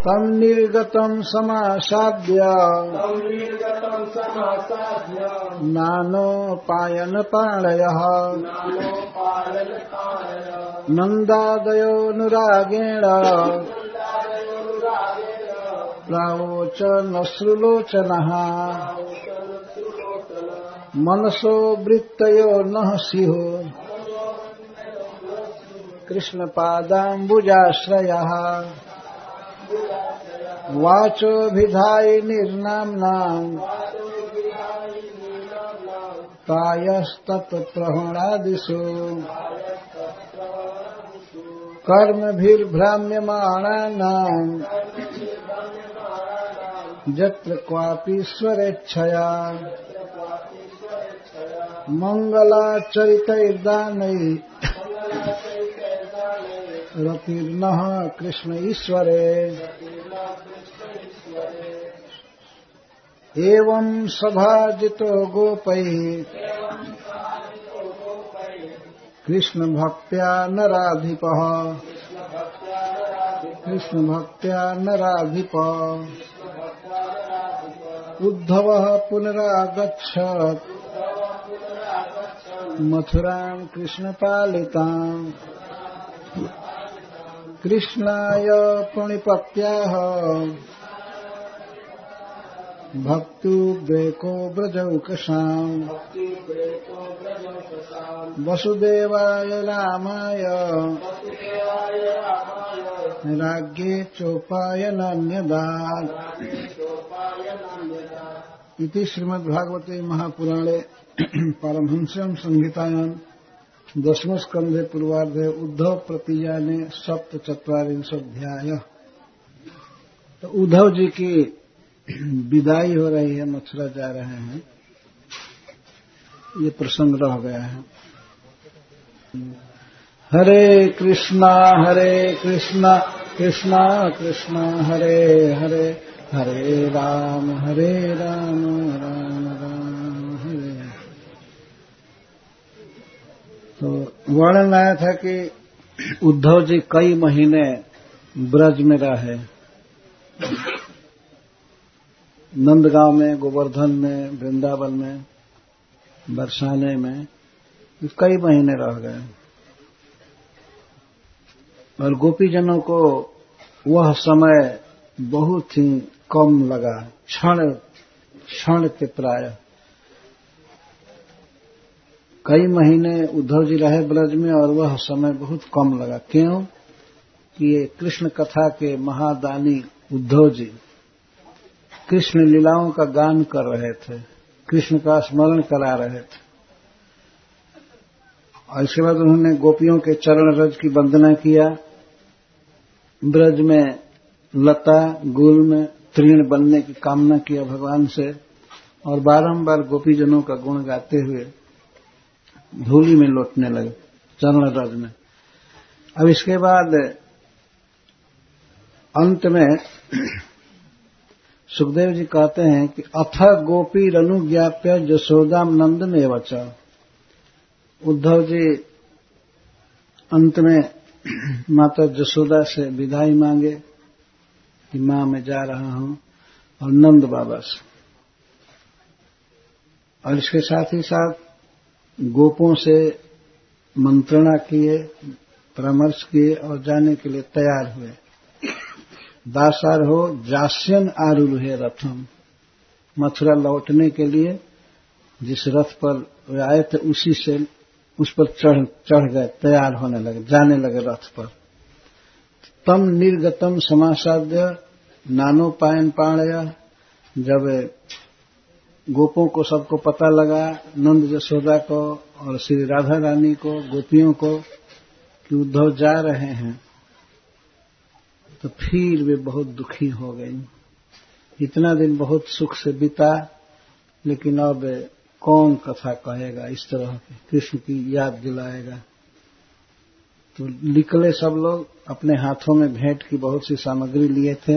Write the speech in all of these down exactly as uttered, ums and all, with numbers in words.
तम निर्गतम समासाद्य नानोपायन पाणयः नन्दादयोनुरागेण प्रावोचनश्रुलोचनः मनसो वृत्तयो नः स्युः कृष्णपादाम्बुजाश्रयः वाचोभिधायिनीर्नाम्नाम् प्रायस्तत्प्रहणादिषु कर्मभिर्भ्राम्यमाणानाम् यत्र क्वापीश्वरेच्छया मङ्गलाचरितैर्दानैः रतिर्नः कृष्ण ईश्वरे एवं सभाजितो गोपैः कृष्ण भक्त्या नराधिपः कृष्ण भक्त्या नराधिपः उद्धवः पुनरागच्छत् मथुरां कृष्णपालिताम् कृष्णाय प्रणिपत्याः भक्तुद्रेको व्रजौकसाम् वसुदेवाय रामाय राज्ञे चोपायनान्यदात् इति श्रीमद्भागवते महापुराणे पारमहंस्यां संहितायां दशम स्कंधे पूर्वार्धे उद्धव प्रतिजाने सप्तचत्वारिंशोऽध्याय। तो उद्धव जी की विदाई हो रही है, मथुरा जा रहे हैं, ये प्रसंग रह गया है। हरे कृष्णा हरे कृष्णा कृष्णा कृष्णा हरे हरे हरे राम हरे राम राम राम हरे। तो वर्णन आया था कि उद्धव जी कई महीने ब्रज में रहे, नंदगांव में, गोवर्धन में, वृंदावन में, बरसाने में कई महीने रह गए और गोपीजनों को वह समय बहुत ही कम लगा, क्षण क्षण के प्राय। कई महीने उद्धव जी रहे ब्रज में और वह समय बहुत कम लगा। क्यों कि ये कृष्ण कथा के महादानी उद्धव जी कृष्ण लीलाओं का गान कर रहे थे, कृष्ण का स्मरण करा रहे थे। और इसके बाद उन्होंने गोपियों के चरण रज की वंदना किया, ब्रज में लता गुल में तृण बनने की कामना किया भगवान से और बारंबार गोपीजनों का गुण गाते हुए धूलि में लौटने लगे चरण रज में। अब इसके बाद अंत में सुखदेव जी कहते हैं कि अथ गोपी रनुज्ञाप्य जशोदाम नंद में वच। उद्धव जी अंत में माता जशोदा से विदाई मांगे कि मां मैं जा रहा हूं, और नंद बाबा से, और इसके साथ ही साथ गोपों से मंत्रणा किए, परामर्श किए और जाने के लिए तैयार हुए। दासार हो जास्यन आरूढ़े रथम, मथुरा लौटने के लिए जिस रथ पर वे आए थे उसी से उस पर चढ़ चढ़ गए, तैयार होने लगे, जाने लगे रथ पर। तम निर्गतम समासाद्य नानोपायन पाणय। जब गोपों को सबको पता लगा, नंद जसोदा को और श्री राधा रानी को, गोपियों को, कि उद्धव जा रहे हैं, तो फिर वे बहुत दुखी हो गई। इतना दिन बहुत सुख से बीता, लेकिन अब कौन कथा कहेगा इस तरह की, कृष्ण की याद दिलाएगा। तो निकले सब लोग, अपने हाथों में भेंट की बहुत सी सामग्री लिए थे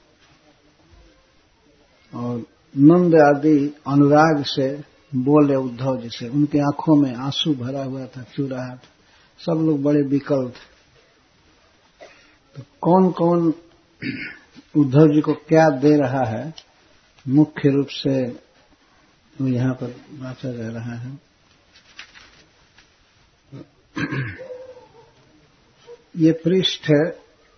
और नंद आदि अनुराग से बोले उद्धव जी से। उनकी आंखों में आंसू भरा हुआ था, चुराहट, सब लोग बड़े विकल थे। तो कौन कौन उद्धव जी को क्या दे रहा है, मुख्य रूप से वो यहाँ पर बांटा जा रहा है। ये पृष्ठ है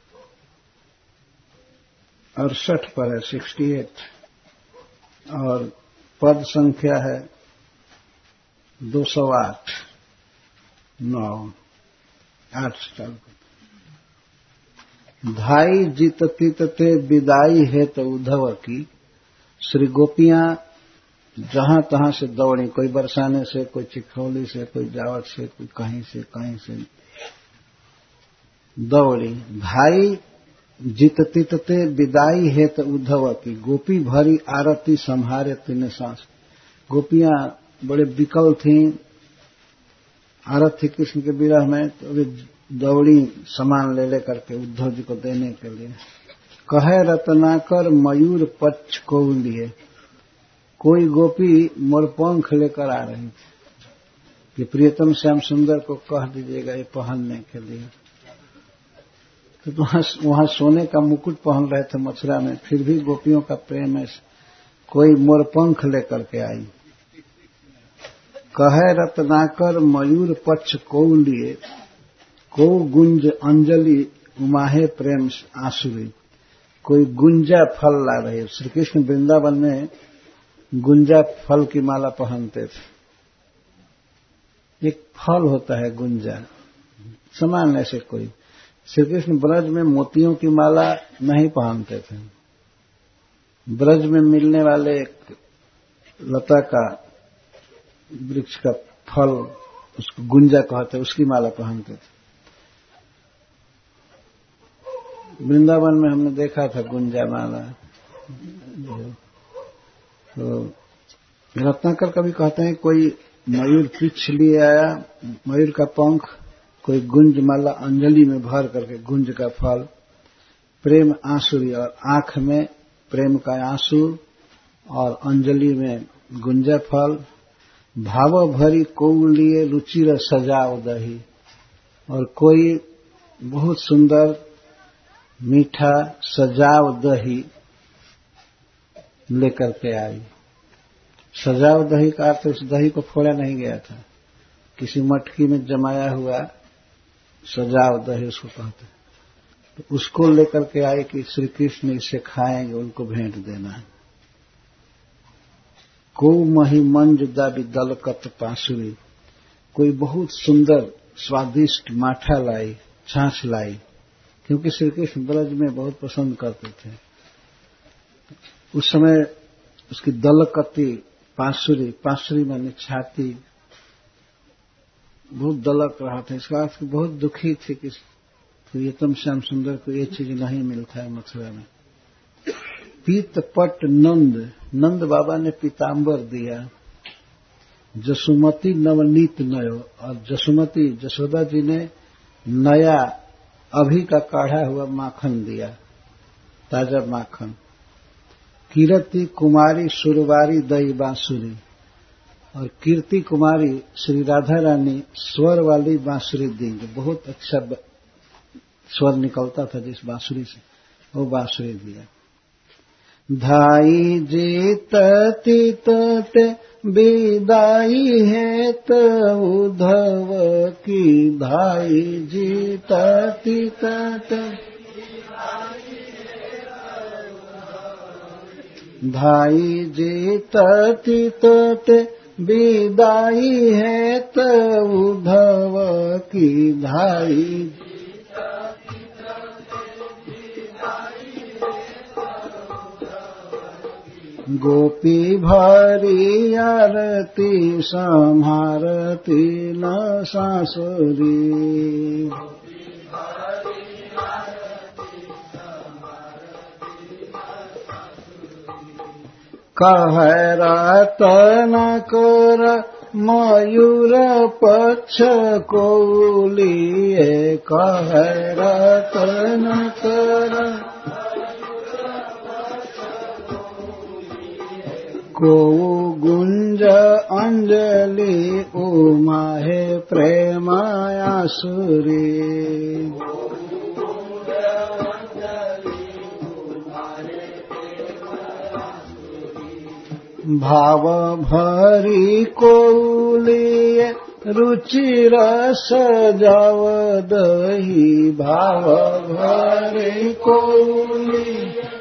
अड़सठ पर है, सिक्सटी एट, और पद संख्या है दो सौ आठ, नौ आठ स्टाल। धाई जीतती तते विदाई है तो उद्धव की, श्री गोपियां जहां तहां से दौड़ी, कोई बरसाने से, कोई चिखौली से, कोई जावट से, कोई कहीं से कहीं से दौड़ी। धाई जीतती तते विदाई है तो उद्धव की, गोपी भरी आरती संहारे तीन सांस। गोपियां बड़े विकल थीं, आरती कृष्ण के विरह में, तो वे दौड़ी सामान ले लेकर के उद्धव जी को देने के लिए। कहे रत्नाकर मयूर पक्ष को लिए, कोई गोपी मोरपंख लेकर आ रही थी कि प्रियतम श्याम सुंदर को कह दीजिएगा ये पहनने के लिए। तो वहां वहां सोने का मुकुट पहन रहे थे मथुरा में, फिर भी गोपियों का प्रेम है, कोई मोरपंख लेकर के आई। कहे रत्नाकर मयूर पक्ष को लिए, को गुंज अंजलि उमाहे प्रेम आसुरी, कोई गुंजा फल ला रही है। श्री कृष्ण वृंदावन में गुंजा फल की माला पहनते थे। एक फल होता है गुंजा, समान ऐसे कोई। श्री कृष्ण ब्रज में मोतियों की माला नहीं पहनते थे। ब्रज में मिलने वाले एक लता का वृक्ष का फल, उसको गुंजा कहते, उसकी माला पहनते थे। वृंदावन में हमने देखा था गुंजा माला। तो रत्नाकर कभी कहते हैं कोई मयूर पीछ लिए आया, मयूर का पंख, कोई गुंज माला अंजलि में भर करके, गुंज का फल, प्रेम आंसुरी, और आंख में प्रेम का आंसू और अंजलि में गुंजा फल। भाव भरी को लिए रुचिर सजाव दही, और कोई बहुत सुंदर मीठा सजाव दही लेकर के आई। सजाव दही का अर्थ उस दही को फोड़ा नहीं गया था, किसी मटकी में जमाया हुआ सजाव दही उसको कहते हैं। तो उसको लेकर के आई कि श्री कृष्ण इसे खाएंगे, उनको भेंट देना है। को मही मंज दाबी दलकत पासुरी, कोई बहुत सुंदर स्वादिष्ट माठा लाई, छाछ लाई, क्योंकि श्री कृष्ण ब्रज में बहुत पसंद करते थे। उस समय उसकी दलकती पासुरी, पासुरी माने छाती, बहुत दलक रहा था। इसका अर्थ बहुत दुखी थी कि प्रियतम श्याम सुंदर को ये चीज नहीं मिलता है मथुरा में। पीत पट नंद, नंद बाबा ने पीतांबर दिया। जसुमती नवनीत नयो, और जसुमती जसोदा जी ने नया अभी का काढ़ा हुआ माखन दिया, ताजा माखन। कीर्ति कुमारी सुरवारी दई बांसुरी, और कीर्ति कुमारी श्री राधा रानी स्वर वाली बांसुरी दी, जो बहुत अच्छा स्वर निकलता था जिस बांसुरी से, वो बांसुरी दिया। धाई जीतती तते विदाई है तो उद्धव की, धाई जीतती तते, धाई जीतती तते विदाई है तो उद्धव की, धाई गोपी भरी आरती संहारती न सासुरी, कह रतन कर मयूर पक्ष को लिए, कह रतन कर को गुंज अंजलि उमाहे प्रेमायासुरी, भाव भरी कोलिए रुचि रस जव दही। भाव भरी कोलिए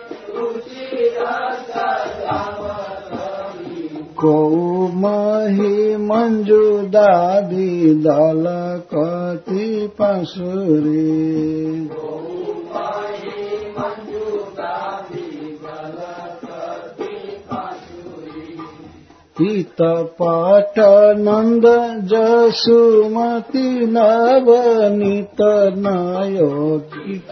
को मही मंजू दादी दल कति पासुरी। पीत पट नंद जसुमती नवनीत नयो। पीत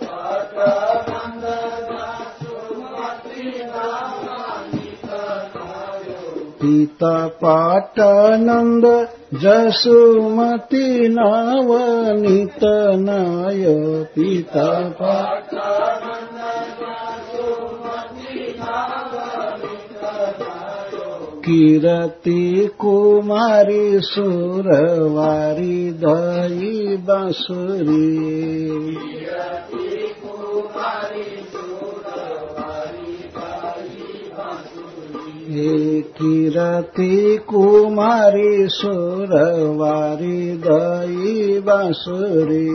पीत पट नंद जसुमती नवनीत नयो। पीत पट कीरति कुमारी सुरवारी दई बांसुरी। हे कीरति कुमारी सुरवारी दई बांसुरी।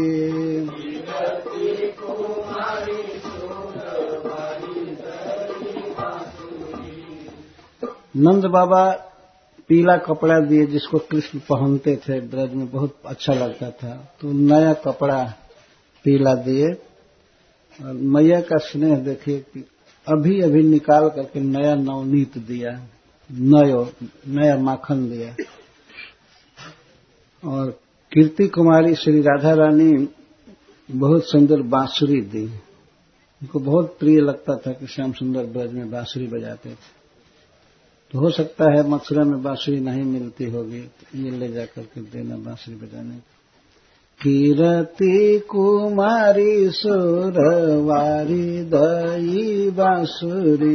नंद बाबा पीला कपड़ा दिए जिसको कृष्ण पहनते थे, ब्रज में बहुत अच्छा लगता था, तो नया कपड़ा पीला दिए। और मैया का स्नेह देखिए कि अभी अभी निकाल करके नया नवनीत दिया, नयो नया माखन दिया। और कीर्ति कुमारी श्री राधा रानी बहुत सुंदर बांसुरी दी। उनको बहुत प्रिय लगता था कि श्याम सुंदर ब्रज में बांसुरी बजाते थे। तो हो सकता है मथुरा में बांसुरी नहीं मिलती होगी, तो ये ले जाकर के देना बांसुरी बजाने। कीरति कुमारी सुरवारी दई बांसुरी।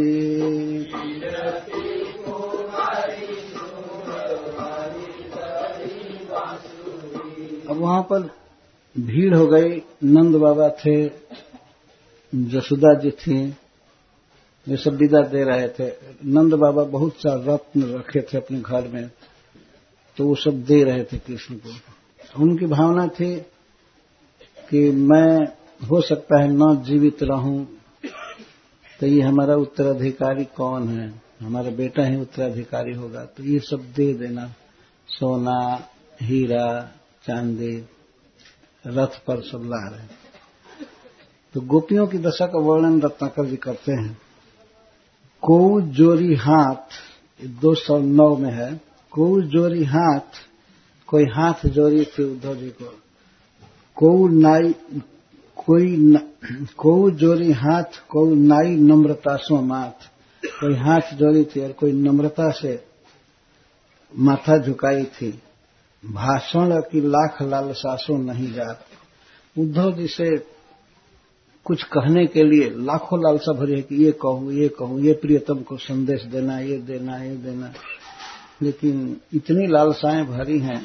अब वहां पर भीड़ हो गई। नंद बाबा थे, जसोदा जी थी, ये सब विदा दे रहे थे। नंद बाबा बहुत सा रत्न रखे थे अपने घर में, तो वो सब दे रहे थे कृष्ण को। उनकी भावना थी कि मैं हो सकता है न जीवित रहूं, तो ये हमारा उत्तराधिकारी कौन है, हमारा बेटा ही उत्तराधिकारी होगा, तो ये सब दे देना। सोना, हीरा, चांदी रथ पर सब ला रहे। तो गोपियों की दशा का वर्णन रत्नाकर जी करते हैं। को जोरी हाथ, दो सौ नौ में है। को जोरी हाथ, कोई हाथ जोरी थी उद्धव जी को। को नाई कोई न, को जोरी हाथ, को नाई नम्रता सो माथ। कोई हाथ जोड़ी थी और कोई नम्रता से माथा झुकाई थी। भाषण की लाख लालसासों नहीं जात। उद्धव जी से कुछ कहने के लिए लाखों लालसा भरी है कि ये कहूं, ये कहूं, ये प्रियतम को संदेश देना, ये देना, ये देना, लेकिन इतनी लालसाएं भरी हैं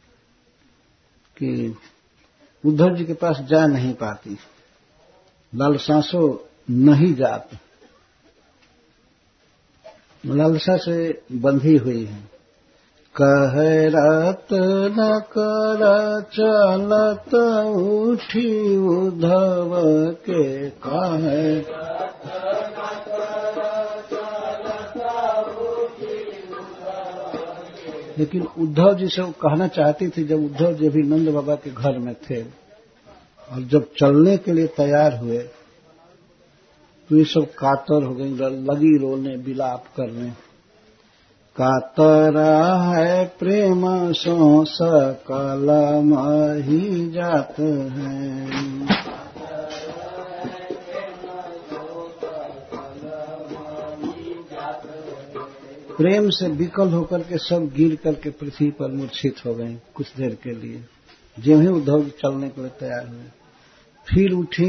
कि उद्धव जी के पास जा नहीं पाती। लालसासो नहीं जात, लालसा से बंधी हुई है। कह रत्न कर चलत उठी उद्धव के। कहे लेकिन उद्धव जी से वो कहना चाहती थी, जब उद्धव जी भी नंद बाबा के घर में थे और जब चलने के लिए तैयार हुए तो ये सब कातर हो गई, लगी रोने, विलाप करने। कातरा है प्रेम सो सकल मही जात है। प्रेम से विकल होकर के सब गिर करके पृथ्वी पर मूर्छित हो गए कुछ देर के लिए। जो ही उद्धव चलने के लिए तैयार हुए, फिर उठी।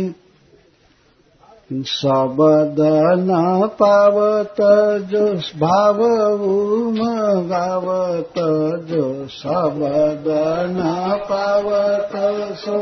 सबद न पावत जो भाव गावत, जो सबद न पावत सो।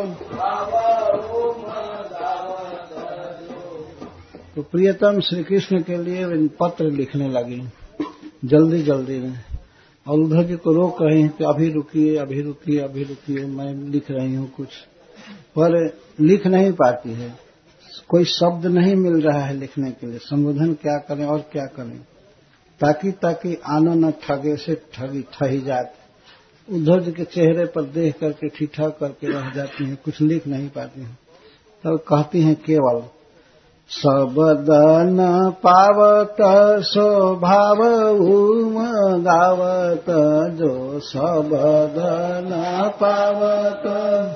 तो प्रियतम श्री कृष्ण के लिए पत्र लिखने लगी। जल्दी जल्दी में। और उद्धव जी को रोक रहे हैं कि अभी रुकिए अभी रुकिए अभी रुकिए, मैं लिख रही हूँ कुछ, पर लिख नहीं पाती है, कोई शब्द नहीं मिल रहा है लिखने के लिए। संबोधन क्या करें और क्या करें, ताकि ताकि आना न ठगे से ठगी ठही जात। उद्धव जी के चेहरे पर देख करके ठिठा करके रह जाती हैं, कुछ लिख नहीं पाती हैं। तब कहती हैं केवल शब्द न पावत स्वभाव उम गावत, जो शब्द न पावत,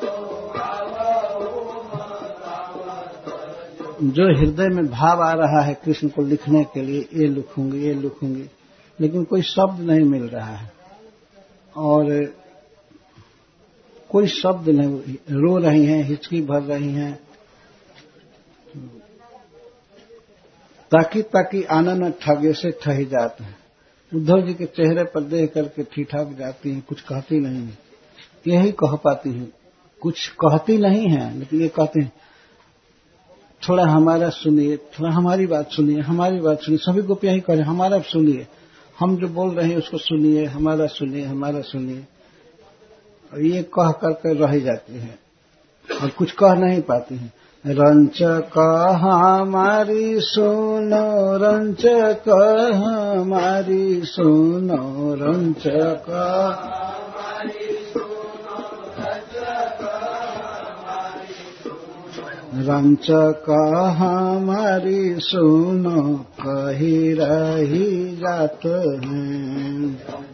जो हृदय में भाव आ रहा है कृष्ण को लिखने के लिए, ये लिखूंगी ये लिखूंगी, लेकिन कोई शब्द नहीं मिल रहा है और कोई शब्द नहीं, रो रही हैं, हिचकी भर रही हैं, ताकि ताकि आना न ठगे से ठही जाते हैं। उद्धव जी के चेहरे पर देख करके ठिठक जाती हैं, कुछ कहती नहीं है। यही कह पाती हैं, कुछ कहती नहीं है, लेकिन ये कहते हैं थोड़ा हमारा सुनिए, थोड़ा हमारी बात सुनिए, हमारी बात सुनिए। सभी को यही करें, हमारा सुनिए, हम जो बोल रहे हैं उसको सुनिए, हमारा सुनिए हमारा सुनिए। और ये कह करके रह जाती है और कुछ कह नहीं पाती हैं। रंच कह हमारी सुनो, रंच कह हमारी सुनो, रंच कह रंच कह हमारी सुनो, कही रही जात हैं।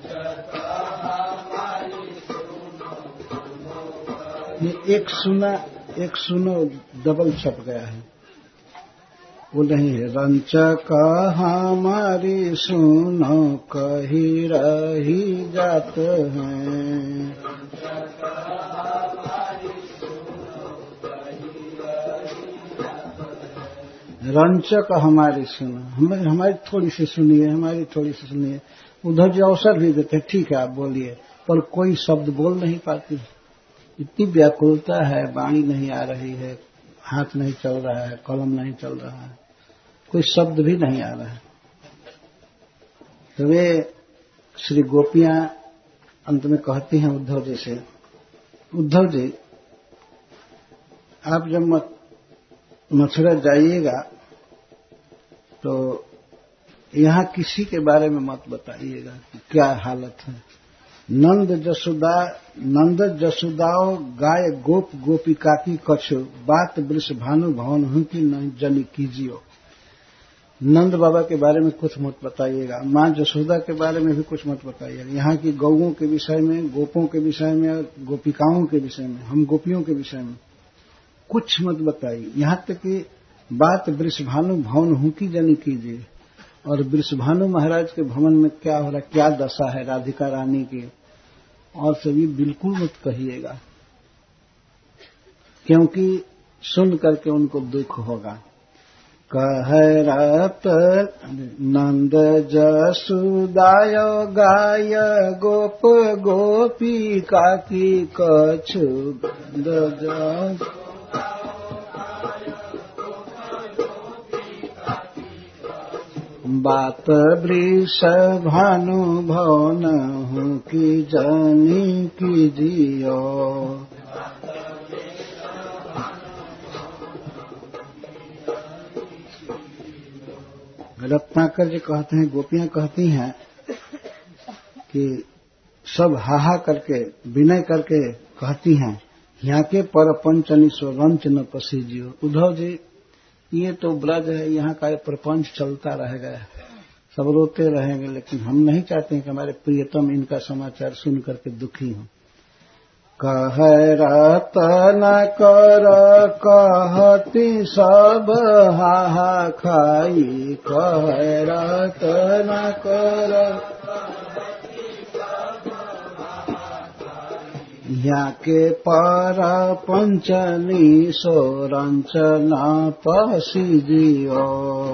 ये एक सुना एक सुनो डबल छप गया है, वो नहीं है। रंच कह हमारी सुनो, कही रही जात हैं। रंचक हमारी सुनो, हमारी हमारी थोड़ी सी सुनिए, हमारी थोड़ी सी सुनिए। उद्धव जी अवसर भी देते हैं, ठीक है आप बोलिए, पर कोई शब्द बोल नहीं पाती। इतनी व्याकुलता है, वाणी नहीं आ रही है, हाथ नहीं चल रहा है, कलम नहीं चल रहा है, कोई शब्द भी नहीं आ रहा है। तो वे श्री गोपियां अंत में कहती हैं उद्धव जी से, उद्धव जी आप जब मथुरा जाइएगा तो यहाँ किसी के बारे में मत बताइएगा कि क्या हालत है। नंद जसोदा नंद जसोदाओ गाय गोप गोपिका की कछु, बात वृष भानु भवन हूं कि जनी कीजियो। नंद बाबा के बारे में कुछ मत बताइएगा, माँ जसोदा के बारे में भी कुछ मत बताइएगा, यहाँ की गौओं के विषय में, गोपों के विषय में और गोपिकाओं के विषय में, हम गोपियों के विषय में कुछ मत बताइए। यहाँ तक कि बात वृषभानु भवन हूं की जनी कीजिए, और वृषभानु महाराज के भवन में क्या हो रहा, क्या दशा है राधिका रानी की, और सभी बिल्कुल मत कहिएगा, क्योंकि सुन करके उनको दुख होगा। कह रत नंद जसुदाय गाय गोप गोपिका की कछु द बात वृष भानु भवन हूं की जनी कीजियो। रत्नाकर जी कहते हैं, गोपियां कहती हैं कि सब हाहा करके विनय करके कहती हैं, यहाँ के पर पंचनी सो रंच न पसीजियो। उद्धव जी ये तो ब्रज है, यहाँ का प्रपंच चलता रहेगा, सब रोते रहेंगे, लेकिन हम नहीं चाहते हैं कि हमारे प्रियतम इनका समाचार सुन करके दुखी हों। कह रतन कर कहती सब हाहा खाई, कह रतन कर यहाँ के पर पंचनी सो रंचना पसीजियो।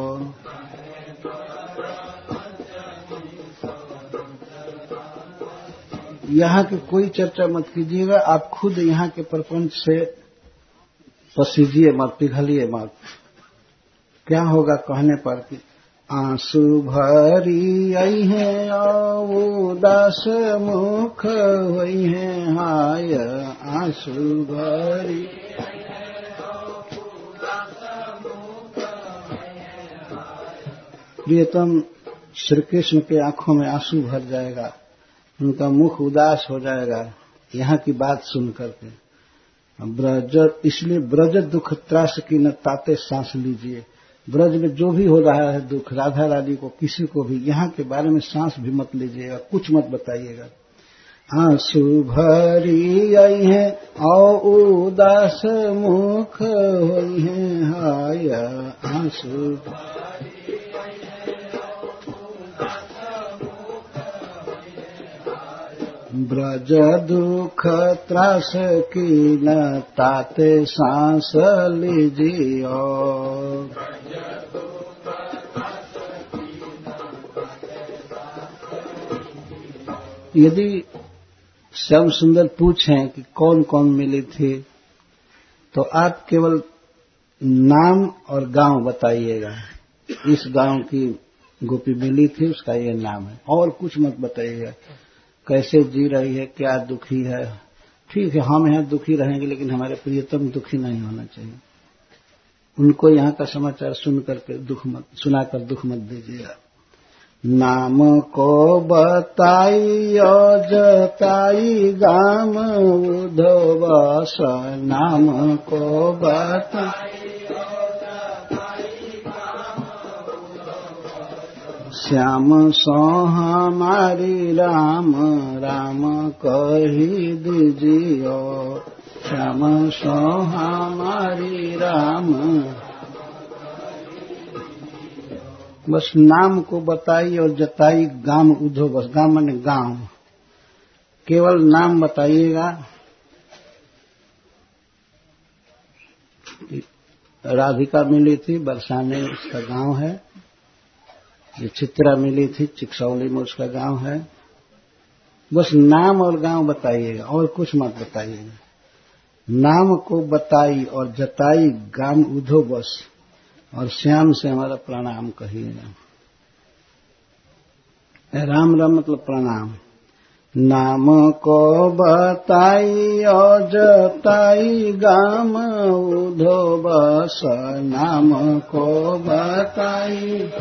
यहाँ की कोई चर्चा मत कीजिएगा, आप खुद यहाँ के प्रपंच से पसीजिए मत, पिघलिए मत। क्या होगा कहने पर कि आंसू भरी आई है उदास मुख हुई है हाय आंसू भरी। प्रियतम श्री कृष्ण के आंखों में आंसू भर जाएगा, उनका मुख उदास हो जाएगा यहाँ की बात सुन करके। ब्रज इसलिए ब्रज दुख त्रास की न ताते सांस लीजिए। ब्रज में जो भी हो रहा है दुख, राधा रानी को किसी को भी, यहाँ के बारे में सांस भी मत लीजिएगा, कुछ मत बताइएगा। आंसू भरी आई है और उदास मुख हुई है हाय आंसू। ब्रज दुख त्रास की न ताते सांस लीजिए। यदि श्याम सुंदर पूछें कि कौन कौन मिली थी, तो आप केवल नाम और गांव बताइएगा। इस गांव की गोपी मिली थी, उसका ये नाम है, और कुछ मत बताइएगा। कैसे जी रही है, क्या दुखी है। ठीक है, हम यहाँ दुखी रहेंगे, लेकिन हमारे प्रियतम दुखी नहीं होना चाहिए। उनको यहाँ का समाचार सुन करके दुख मत सुनाकर दुख मत दीजिएगा। नाम को बताई जताई गाम उधवस, नाम को बताई श्याम सो हमारी राम राम कही दीजियो। श्याम सो हमारी राम। बस नाम को बताई और जताई गाम उधो, बस गाम माने गांव, केवल नाम बताइएगा। राधिका मिली थी बरसाने, उसका गांव है। ये चित्रा मिली थी चिकसौली में, उसका गांव है। बस नाम और गांव बताइएगा, और कुछ मत बताइएगा। नाम को बताई और जताई गाम उधो बस, और श्याम से हमारा प्रणाम कहिएगा। राम राम मतलब प्रणाम। नाम को बताई और जताई गाम उधो बस, नाम को बताई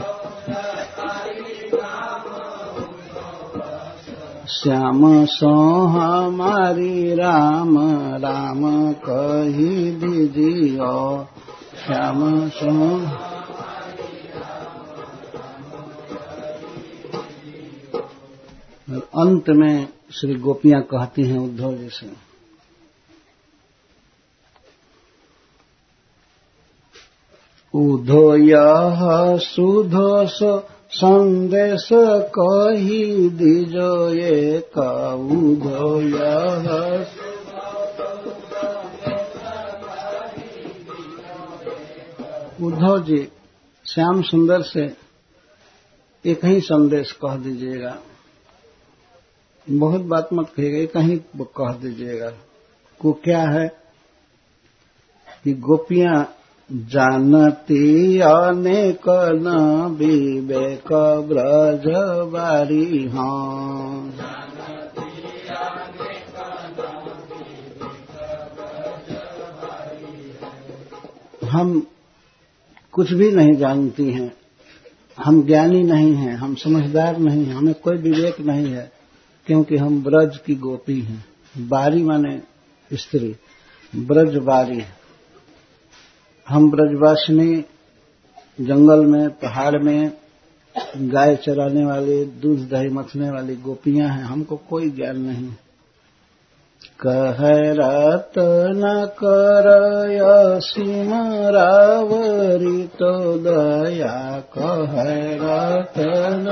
श्याम सो हमारी राम राम कही दीजियो। श्याम सो। अंत में श्री गोपियां कहती हैं उद्धव जी से, उधो यह सुधो सो संदेश कही दीजो ये उधो यह। उद्धव जी श्याम सुंदर से एक ही संदेश कह दीजिएगा, बहुत बात मत कहिएगा, एक ही कह दीजिएगा। को क्या है कि गोपियां जानती अनेक न विवेक ब्रज बारी हाँ। हम कुछ भी नहीं जानती हैं, हम ज्ञानी नहीं हैं, हम समझदार नहीं हैं, हमें कोई विवेक नहीं है, क्योंकि हम ब्रज की गोपी हैं। बारी माने स्त्री, ब्रज बारी। हम ब्रजवासिनी, जंगल में पहाड़ में गाय चराने वाले, दूध दही मथने वाली गोपियां हैं, हमको कोई ज्ञान नहीं। कह रतन करय सिमरावरी तो दया, कह रतन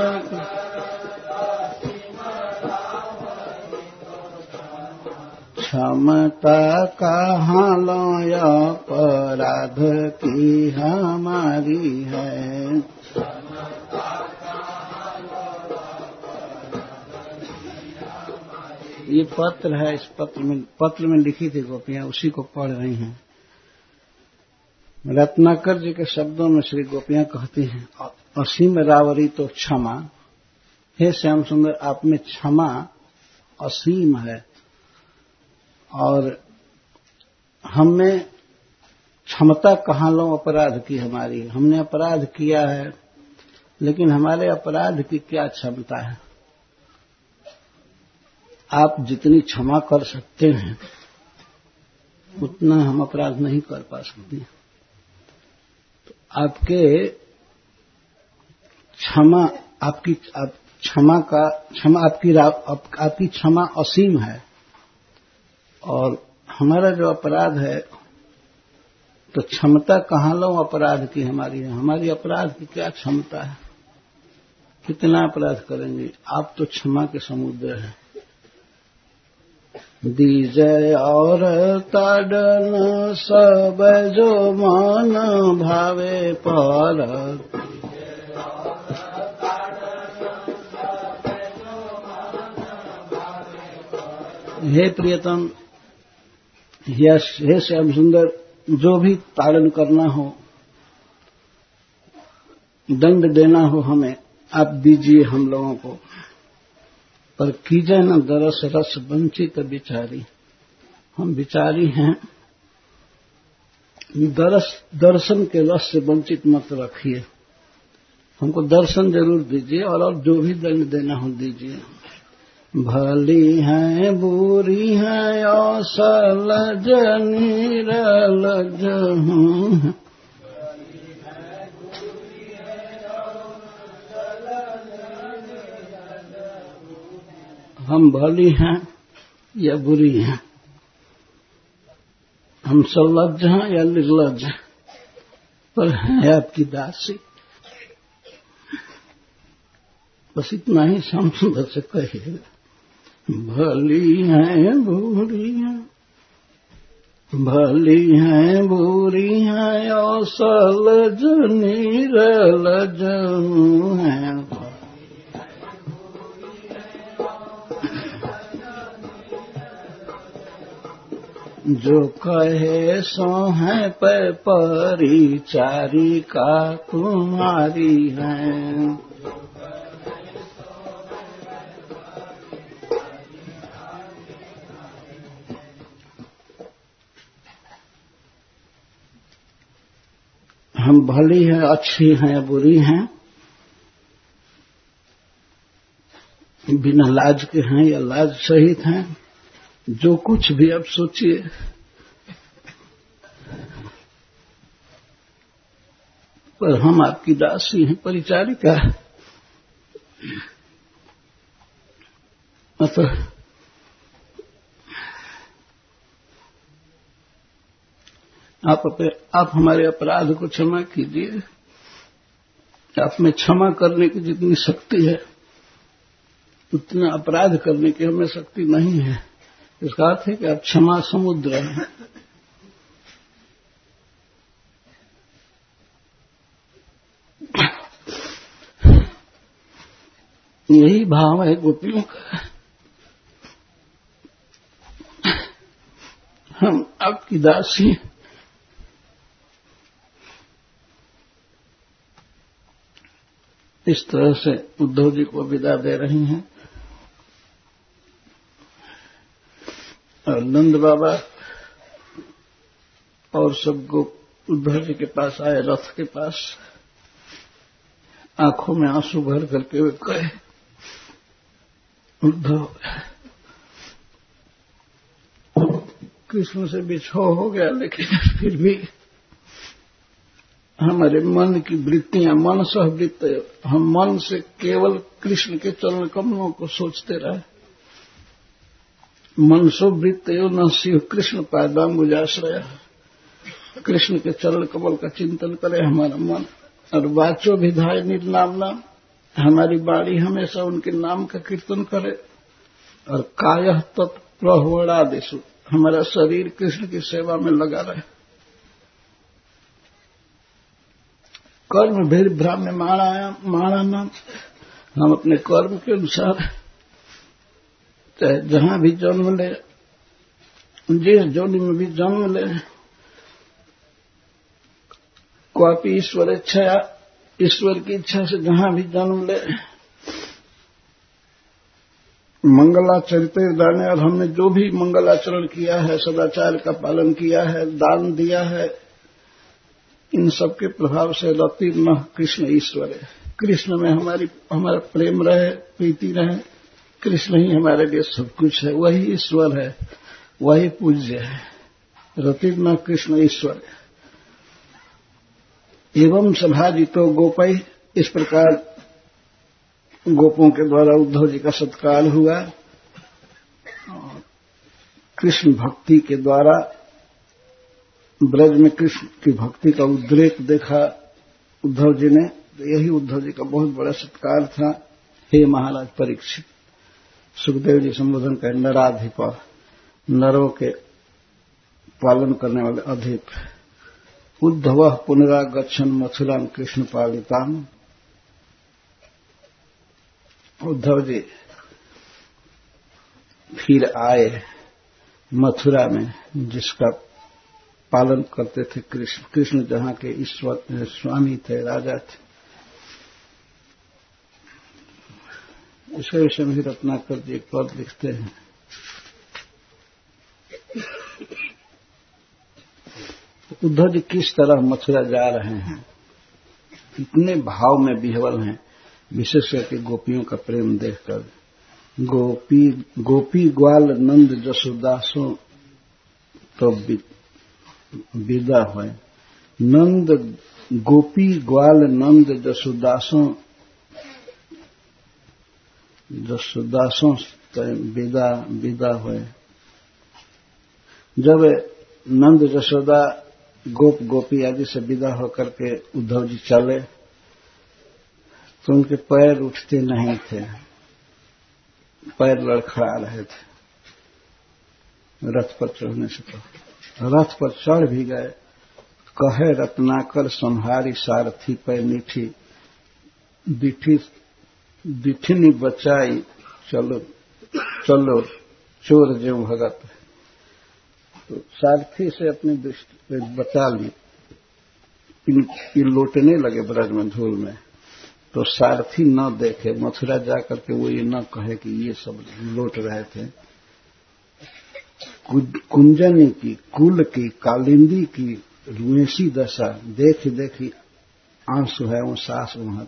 क्षमता कहाँ लय अपराध की हमारी है। ये पत्र है, इस पत्र में पत्र में लिखी थी गोपियां, उसी को पढ़ रही हैं। रत्नाकर जी के शब्दों में श्री गोपियां कहती हैं, असीम रावरी तो क्षमा। हे श्याम सुंदर, आप में क्षमा असीम है और हम में क्षमता कहाँ लो अपराध की हमारी। हमने अपराध किया है, लेकिन हमारे अपराध की क्या क्षमता है। आप जितनी क्षमा कर सकते हैं उतना हम अपराध नहीं कर पा सकते। तो आपके क्षमा आपकी आप क्षमा का क्षमा आपकी आप, आपकी क्षमा असीम है और हमारा जो अपराध है, तो क्षमता कहाँ लो अपराध की हमारी है। हमारी अपराध की क्या क्षमता है, कितना अपराध करेंगे। आप तो क्षमा के समुद्र हैं। दीजय और ताड़न सब जो मान भावे पर, हे प्रियतम, हे श्याम सुंदर, जो भी ताड़न करना हो, दंड देना हो हमें, आप दीजिए हम लोगों को, पर कीजिए न दरस रस वंचित बिचारी। हम बिचारी हैं, दरस दर्शन के रस से वंचित मत रखिए। हमको दर्शन जरूर दीजिए और, और जो भी दंड देना हो दीजिए। भली हैं बुरी हैं औसल नीरलज हूँ, हम भली हैं या बुरी हैं, हम सलज्ज हैं या निर्लज्ज, पर है आपकी दासी। बस इतना ही श्याम सुंदर से कहिए। भली हैं बुरी हैं, भली हैं बुरी हैं औसलज नीरलज हैं, जो कहे सो है पर परिचारी का कुमारी है। हम भली हैं, अच्छी हैं, बुरी हैं, बिना लाज के हैं या लाज सहित हैं, जो कुछ भी आप सोचिए। पर हम आपकी दासी हैं, परिचारिका। अतः आप आप हमारे अपराध को क्षमा कीजिए। आप में क्षमा करने की जितनी शक्ति है, उतना अपराध करने की हमें शक्ति नहीं है। इसका अर्थ है कि आप क्षमा समुद्र हैं। यही भाव है गोपियों का। हम आपकी दासी, इस तरह से उद्धव जी को विदा दे रही हैं। और नंद बाबा और सबको उद्धव जी के पास आए, रथ के पास, आंखों में आंसू भर करके वे कहे, उद्धव कृष्ण से बिछो हो गया, लेकिन फिर भी हमारे मन की वृत्तियां, मन सह वृत्ति, हम मन से केवल कृष्ण के चरण कमलों को सोचते रहे। मनसो वृत्तयो न शिव कृष्ण पादाम्बुजाश्रय। कृष्ण के चरण कमल का चिंतन करे हमारा मन। और वाचो विधाय निर्नामना, हमारी वाणी हमेशा उनके नाम का कीर्तन करे। और कायः तत्प्रह्वणादिषु, हमारा शरीर कृष्ण की सेवा में लगा रहे। कर्म भेद भ्राम्य माणा नाम, हम अपने कर्म के अनुसार चाहे जहां भी जन्म ले, जिस जोनि में भी जन्म ले, क्वापि ईश्वर इच्छया ईश्वर की इच्छा से जहां भी जन्म ले, मंगलाचरित दाने, और हमने जो भी मंगलाचरण किया है, सदाचार का पालन किया है, दान दिया है, इन सब के प्रभाव से रति न कृष्ण ईश्वर है। कृष्ण में हमारी हमारा प्रेम रहे, प्रीति रहे, कृष्ण ही हमारे लिए सब कुछ है, वही ईश्वर है, वही पूज्य है। रति न कृष्ण ईश्वर है। एवं सभाजितो गोपै, इस प्रकार गोपों के द्वारा उद्धव जी का सत्कार हुआ। और कृष्ण भक्ति के द्वारा ब्रज में कृष्ण की भक्ति का उद्रेक देखा उद्धव जी ने, तो यही उद्धव जी का बहुत बड़ा सत्कार था। हे महाराज परीक्षित, सुखदेव जी संबोधन करें, नराधिप, नरों के पालन करने वाले अधिप। उद्धव पुनरागच्छन् मथुरां कृष्ण पालिताम्, उद्धव जी फिर आए मथुरा में, जिसका पालन करते थे कृष्ण। कृष्ण जहां के ईश्वर स्वामी थे, राजा थे। इसके विषय में रत्नाकर जी एक पद लिखते हैं। उद्धव जी किस तरह मथुरा जा रहे हैं, इतने भाव में विह्वल हैं, विशेष करके गोपियों का प्रेम देखकर। गोपी गोपी ग्वाल नंद जसोदासों तो विदा हुए। नंद गोपी ग्वाल नंद जसोदासों जसोदासों विदा विदा हुए। जब नंद जसोदा गोप गोपी आदि से विदा होकर के उद्धव जी चले, तो उनके पैर उठते नहीं थे, पैर लड़खड़ा रहे थे रथ पर चढ़ने से पहले। रथ पर चढ़ भी गए। कहे रत्नाकर संहारी सारथी पे मीठी, दिठी दिठिनी बचाई, चलो चलो चोर ज्यों भगत। तो सारथी से अपनी दृष्टि बचा ली। ये लौटने लगे ब्रज में धूल में, तो सारथी न देखे, मथुरा जाकर के वो ये न कहे कि ये सब लौट रहे थे। कुंजनी की, कुल की, कालिंदी की रुएसी दशा देखी देखी आंसू है वो सास वहां।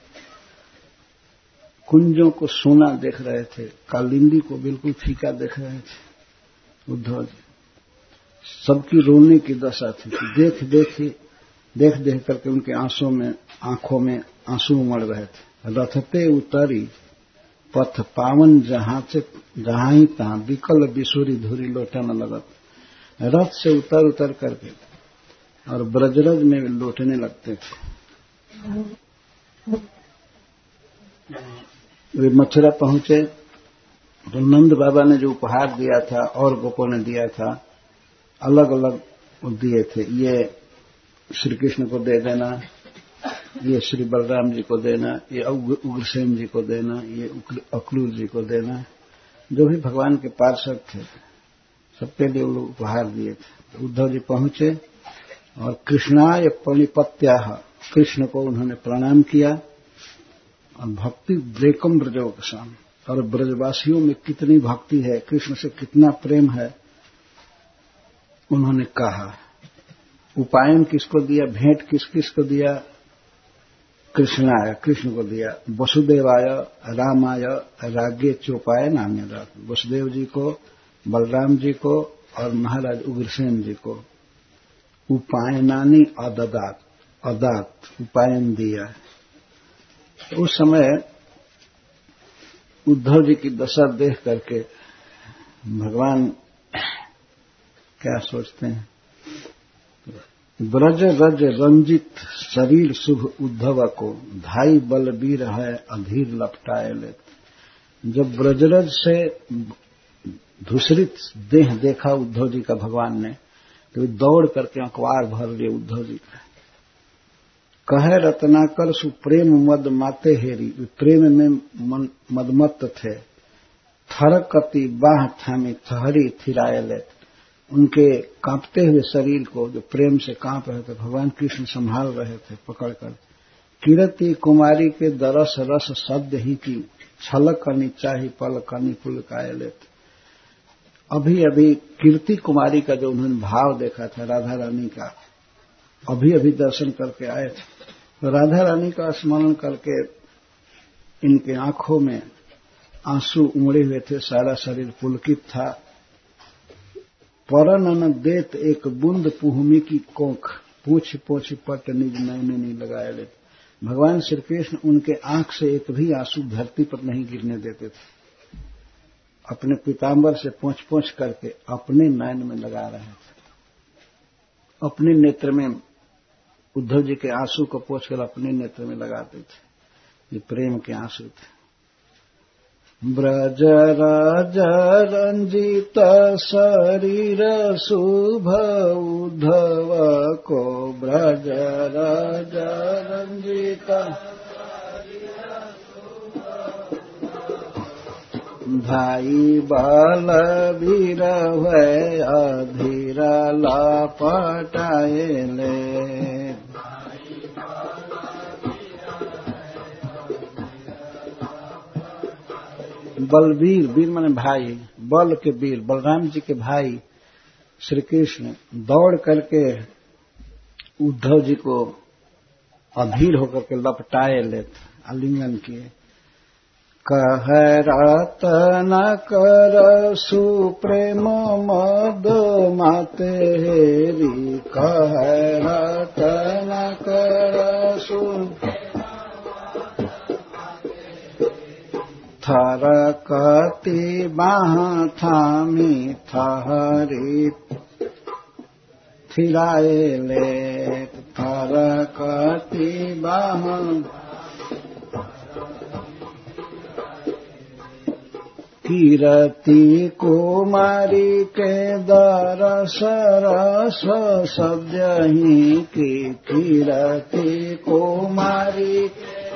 कुंजों को सोना देख रहे थे, कालिंदी को बिल्कुल फीका देख रहे थे उद्धव जी। सबकी रोने की दशा थी। देख देख देख देख करके उनके आंसू में आंखों में आंसू उमड़ रहे थे। रथते उतरी पथ पावन जहां से जहां ही तहां, विकल बिसुरी धुरी लोटन लगत। रथ से उतर उतर करके और ब्रजरज में लौटने लगते थे। वे मथुरा पहुंचे तो नंद बाबा ने जो उपहार दिया था और गोपों ने दिया था, अलग अलग दिए थे। ये श्री कृष्ण को दे देना, ये श्री बलराम जी को देना, ये उग्रसेन जी को देना, ये अक्रूर जी को देना। जो भी भगवान के पार्षद थे सबके लिए वो लोग उपहार दिए थे। तो उद्धव जी पहुंचे और कृष्णाय परिपत्याह, कृष्ण को उन्होंने प्रणाम किया। और भक्ति द्रेकम ब्रजोकसाम, और ब्रजवासियों में कितनी भक्ति है, कृष्ण से कितना प्रेम है, उन्होंने कहा। उपायन किसको दिया, भेंट किस किस को दिया? कृष्णाय, कृष्ण को दिया। वसुदेवाय, रामाय, राज्ञे चोपाय नाम याद। वसुदेव जी को, बलराम जी को और महाराज उग्रसेन जी को उपायनानी अददात, अदात उपायन दिया। उस समय उद्धव जी की दशा देख करके भगवान क्या सोचते हैं? ब्रज रज रंजित शरीर शुभ उद्धव को, धाई बलबीर है अधीर लपटाए ले। जब ब्रजरज से धूसरित देह देखा उद्धव जी का भगवान ने, तो दौड़ करके अखबार भर लिए उद्धव जी का। कहे रत्नाकर सुप्रेम मद माते हेरी, प्रेम में मदमत्त थे। थरकती बाह थामी थहरी थिराए ले, उनके कांपते हुए शरीर को जो प्रेम से कांप रहे थे, भगवान कृष्ण संभाल रहे थे पकड़कर। कीरति कुमारी के दरस रस शब्द ही की छलक करनी चाही पल करनी पुलकाए लेते। अभी अभी कीर्ति कुमारी का जो उन्होंने भाव देखा था राधा रानी का, अभी अभी दर्शन करके आए थे, तो राधा रानी का स्मरण करके इनके आंखों में आंसू उमड़े हुए थे, सारा शरीर पुलकित था। परन न देत एक बूंद पुहमी की कोख, पूछ पूछ पट निज नैने नहीं लगाए लेते। भगवान श्री कृष्ण उनके आंख से एक भी आंसू धरती पर नहीं गिरने देते थे, अपने पीताम्बर से पोंछ पोंछ करके अपने नयन में लगा रहे थे। अपने नेत्र में उद्धव जी के आंसू को पोंछकर अपने नेत्र में लगाते थे। ये प्रेम के आंसू थे। ब्रज राज रंजित शरीर शुभ उद्धव को, ब्रज राज रंजित भाई बाल वीर भय अधीर लपटाए ले। बलवीर, वीर माने भाई, बल के वीर बलराम जी के भाई श्री कृष्ण दौड़ करके उद्धव जी को अधीर होकर के लपटाए लेते, आलिंगन किए। कह रतन कर सुप्रेम मद माते हेरी, कह रतन कर सु थर कति बाह थामी थहरी थिराए ले, थर कति बाह कीरति कुमारी के दरस रस सब्जही की, कीरति कुमारी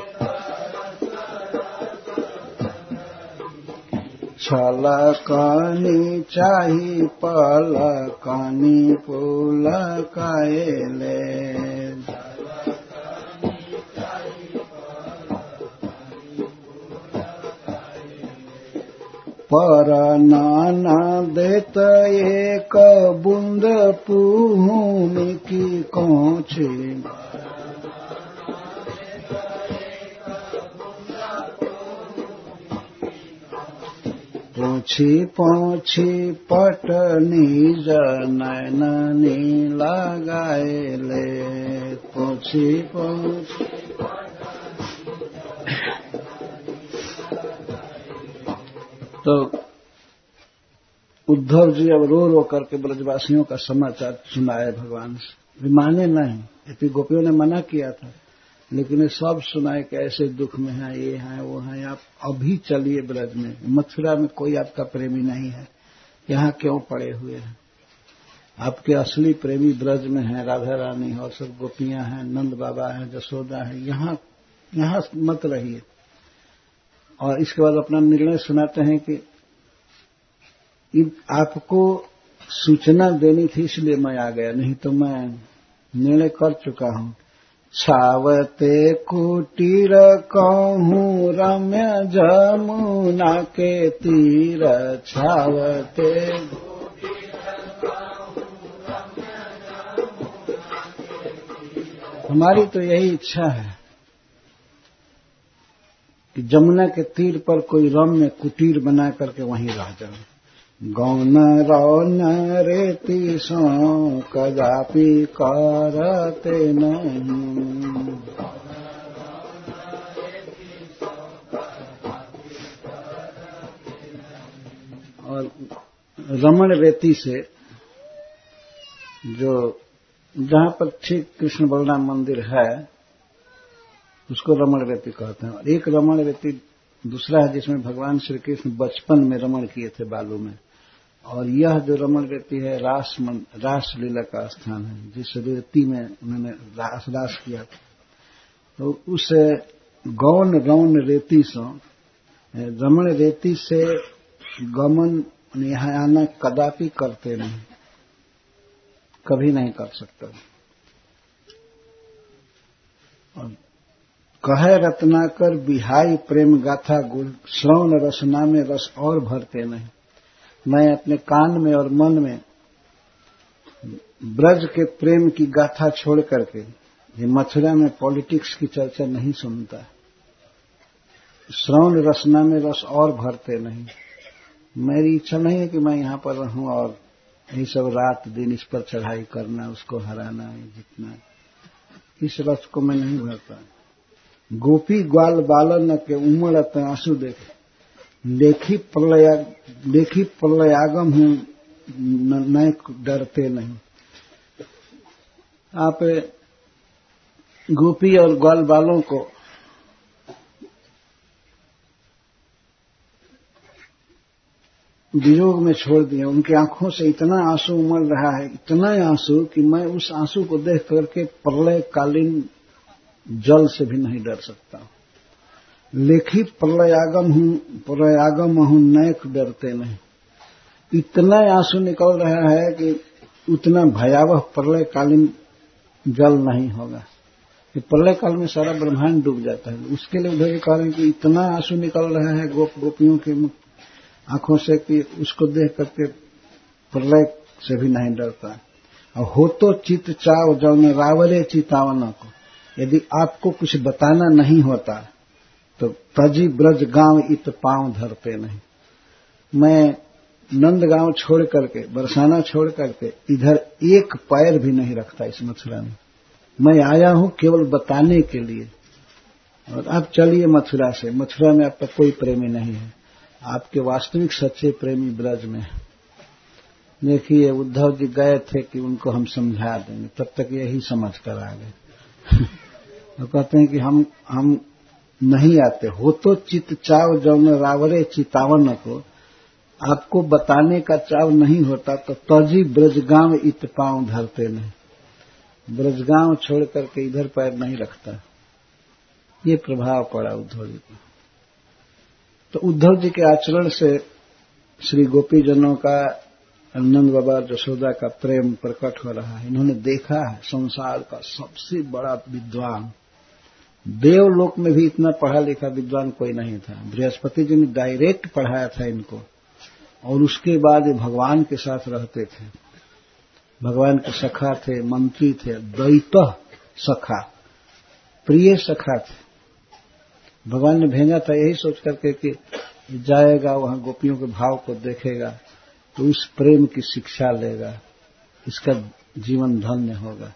छलकनी चाही पलकनी पुलकाए ले। पर नाना देत एक बूंद पुहमी की कोछी, पोछी पोछी पट निज नैननी लगाए ले, पोछी पोछी तो उद्धव जी अब रो रो करके ब्रजवासियों का समाचार सुनाए भगवान से। वे माने नहीं, इतनी गोपियों ने मना किया था, लेकिन ये सब सुनाए कि ऐसे दुख में है, ये है वो है, आप अभी चलिए ब्रज में, मथुरा में कोई आपका प्रेमी नहीं है, यहाँ क्यों पड़े हुए हैं? आपके असली प्रेमी ब्रज में है, राधा रानी है और सब गोपियां हैं, नंद बाबा है, जसोदा है, यहाँ यहाँ मत रहिए। और इसके बाद अपना निर्णय सुनाते हैं कि आपको सूचना देनी थी इसलिए मैं आ गया, नहीं तो मैं निर्णय कर चुका हूं। छावते कुटीर कहूँ रम्य जमुना के तीर, छावते हमारी तो यही इच्छा है कि जमुना के तीर पर कोई रम्य कुटीर बना करके वहीं रह जाए। गौन रौन रेती सो कदापि करते नहीं, और रमण रेती से, जो जहां पर ठीक कृष्ण बलराम मंदिर है उसको रमण रेती कहते हैं। और एक रमण रेती दूसरा है जिसमें भगवान श्री कृष्ण बचपन में रमण किए थे बालू में, और यह जो रमण रेती है रास रास लीला का स्थान है, जिस रेती में उन्होंने रास रास किया था। तो उस गौन रौन रेती से, रमण रेती से गमन यहाँ आना कदापि करते नहीं, कभी नहीं कर सकता। और कहे रत्नाकर बिहाई प्रेम गाथा गुल, श्रवण रसना में रस और भरते नहीं। मैं अपने कान में और मन में ब्रज के प्रेम की गाथा छोड़ करके ये मथुरा में पॉलिटिक्स की चर्चा नहीं सुनता। श्रवण रसना में रस और भरते नहीं। मेरी इच्छा नहीं है कि मैं यहाँ पर रहूं और यही सब रात दिन इस पर चढ़ाई करना, उसको हराना, जितना इस रस को मैं नहीं भरता। गोपी ग्वाल बालन के उमड़त आंसू देखे, लेखी प्रलया लेखी प्रलयागम हूं न डरते नहीं। आप गोपी और ग्वाल बालों को वियोग में छोड़ दिए। उनकी आंखों से इतना आंसू उमड़ रहा है, इतना आंसू कि मैं उस आंसू को देख करके प्रलयकालीन जल से भी नहीं डर सकता। लेखी प्रलयागम हूं प्रलयागम हूं नैक डरते नहीं। इतना आंसू निकल रहा है कि उतना भयावह प्रलयकालीन जल नहीं होगा। कि प्रलय काल में सारा ब्रह्मांड डूब जाता है। उसके लिए उधर कह रहे हैं कि इतना आंसू निकल रहा है गोप गोपियों के आंखों से कि उसको देख करके प्रलय से भी नहीं डरता। और हो तो चित चाव जौन रावरे चितावन को, यदि आपको कुछ बताना नहीं होता तो तजी ब्रज गांव इत पांव धरते नहीं। मैं नंदगांव छोड़ करके, बरसाना छोड़ करके इधर एक पैर भी नहीं रखता इस मथुरा में। मैं आया हूं केवल बताने के लिए। और आप चलिए मथुरा से। मथुरा में आपका कोई प्रेमी नहीं है, आपके वास्तविक सच्चे प्रेमी ब्रज में। देखिए उद्धव जी गए थे कि उनको हम समझा देंगे, तब तक यही समझ कर आ गए। तो कहते हैं कि हम हम नहीं आते। हो तो चित चाव जौन रावरे चितावन को, आपको बताने का चाव नहीं होता तो तजी ब्रजगांव इत पांव धरते नहीं। ब्रजगांव छोड़ करके इधर पैर नहीं रखता। ये प्रभाव पड़ा उद्धव जी को। तो उद्धव जी के आचरण से श्री गोपीजनों का, नंद बाबा यशोदा का प्रेम प्रकट हो रहा है। इन्होंने देखा है संसार का सबसे बड़ा विद्वान, देवलोक में भी इतना पढ़ा लिखा विद्वान कोई नहीं था। बृहस्पति जी ने डायरेक्ट पढ़ाया था इनको, और उसके बाद ये भगवान के साथ रहते थे। भगवान के सखा थे, मंत्री थे, द्वैतः सखा, प्रिय सखा थे। भगवान ने भेजा था यही सोच करके कि जाएगा वहां गोपियों के भाव को देखेगा तो उस प्रेम की शिक्षा लेगा, इसका जीवन धन्य होगा।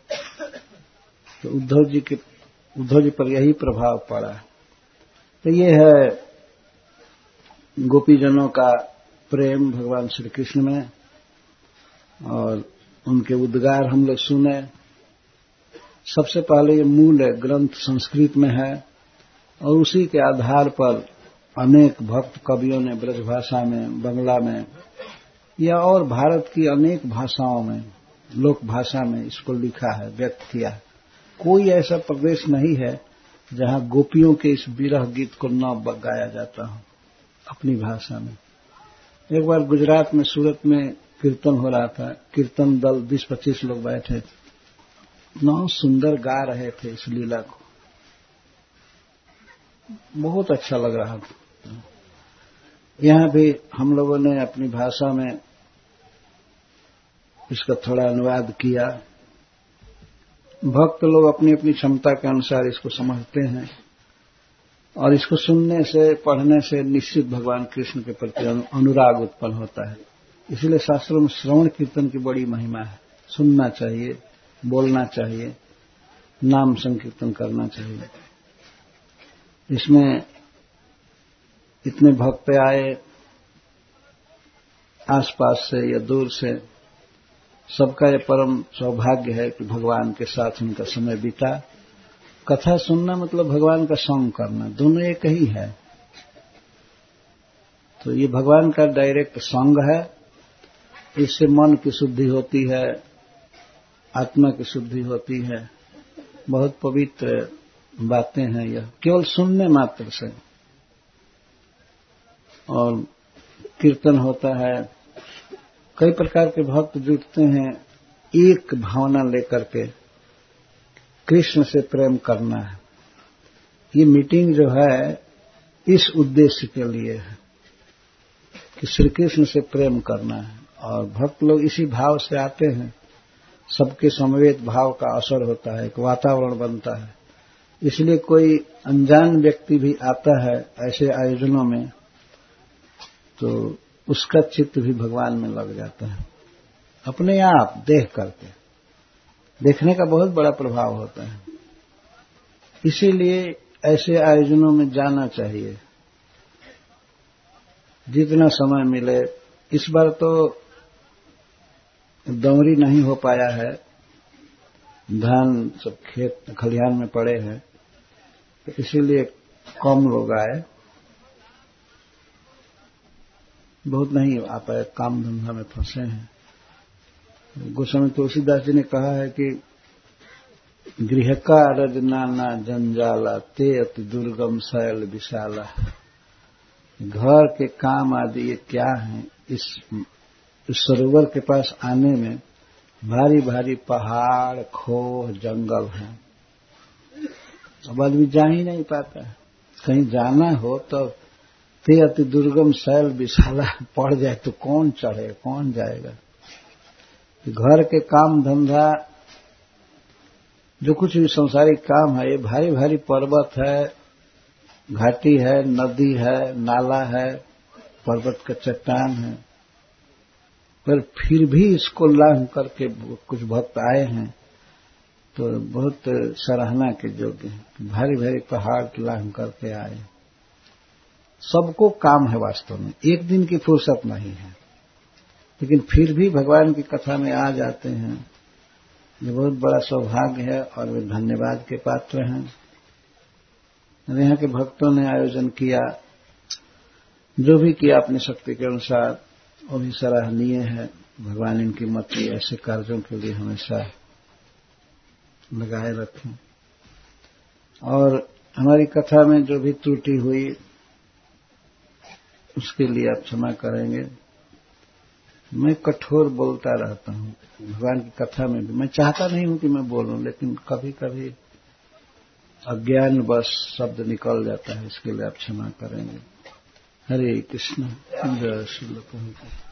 तो उद्धव जी के उद्धव जी पर यही प्रभाव पड़ा। तो ये है गोपीजनों का प्रेम भगवान श्री कृष्ण में, और उनके उद्गार हम लोग सुने। सबसे पहले ये मूल ग्रंथ संस्कृत में है, और उसी के आधार पर अनेक भक्त कवियों ने ब्रज भाषा में, बंगला में या और भारत की अनेक भाषाओं में, लोक भाषा में इसको लिखा है, व्यक्त किया है। कोई ऐसा प्रदेश नहीं है जहां गोपियों के इस विरह गीत को न गाया जाता हो अपनी भाषा में। एक बार गुजरात में सूरत में कीर्तन हो रहा था। कीर्तन दल बीस पच्चीस लोग बैठे थे, इतना सुंदर गा रहे थे इस लीला को, बहुत अच्छा लग रहा था। यहां भी हम लोगों ने अपनी भाषा में इसका थोड़ा अनुवाद किया। भक्त लोग अपनी अपनी क्षमता के अनुसार इसको समझते हैं, और इसको सुनने से, पढ़ने से निश्चित भगवान कृष्ण के प्रति अनुराग उत्पन्न होता है। इसलिए शास्त्रों में श्रवण कीर्तन की बड़ी महिमा है। सुनना चाहिए, बोलना चाहिए, नाम संकीर्तन करना चाहिए। इसमें इतने भक्त आए आसपास से या दूर से, सबका ये परम सौभाग्य है कि भगवान के साथ उनका समय बीता। कथा सुनना मतलब भगवान का संग करना, दोनों एक ही है। तो ये भगवान का डायरेक्ट संग है। इससे मन की शुद्धि होती है, आत्मा की शुद्धि होती है। बहुत पवित्र बातें हैं यह, केवल सुनने मात्र से। और कीर्तन होता है, कई प्रकार के भक्त जुटते हैं एक भावना लेकर के, कृष्ण से प्रेम करना है। ये मीटिंग जो है इस उद्देश्य के लिए है कि श्री कृष्ण से प्रेम करना है, और भक्त लोग इसी भाव से आते हैं। सबके समवेत भाव का असर होता है, एक वातावरण बनता है। इसलिए कोई अनजान व्यक्ति भी आता है ऐसे आयोजनों में तो उसका चित्त भी भगवान में लग जाता है, अपने आप देख करके। देखने का बहुत बड़ा प्रभाव होता है। इसीलिए ऐसे आयोजनों में जाना चाहिए जितना समय मिले। इस बार तो दौरी नहीं हो पाया है, धान सब खेत खलिहान में पड़े हैं, तो इसीलिए कम लोग आए, बहुत नहीं आ पाए, काम धंधा में फंसे हैं। गोस्वामी तुलसीदास जी ने कहा है कि गृह का रज नाना जंजाला ते अति दुर्गम शैल विशाला। घर के काम आदि ये क्या है, इस, इस सरोवर के पास आने में भारी भारी पहाड़ खोह जंगल हैं। अब आदमी जा ही नहीं पाता है। कहीं जाना हो तो ते अति दुर्गम शैल विशाला पड़ जाए तो कौन चढ़े, कौन जाएगा। घर के काम धंधा जो कुछ भी संसारिक काम है, ये भारी भारी पर्वत है, घाटी है, नदी है, नाला है, पर्वत का चट्टान है, पर फिर भी इसको लांघ करके कुछ भक्त आए हैं तो बहुत सराहना के योग्य है। भारी भारी पहाड़ लांघ करके आए। सबको काम है, वास्तव में एक दिन की फुर्सत नहीं है, लेकिन फिर भी भगवान की कथा में आ जाते हैं। ये बहुत बड़ा सौभाग्य है और वे धन्यवाद के पात्र हैं। यहाँ के भक्तों ने आयोजन किया, जो भी किया अपनी शक्ति के अनुसार, वो भी सराहनीय है। भगवान इनकी मति ऐसे कार्यों के लिए हमेशा लगाए रखें। और हमारी कथा में जो भी त्रुटि हुई उसके लिए आप क्षमा करेंगे। मैं कठोर बोलता रहता हूँ भगवान की कथा में भी। मैं चाहता नहीं हूं कि मैं बोलूं, लेकिन कभी कभी अज्ञान बस शब्द निकल जाता है, इसके लिए आप क्षमा करेंगे। हरे कृष्ण। जय श्री कृष्ण।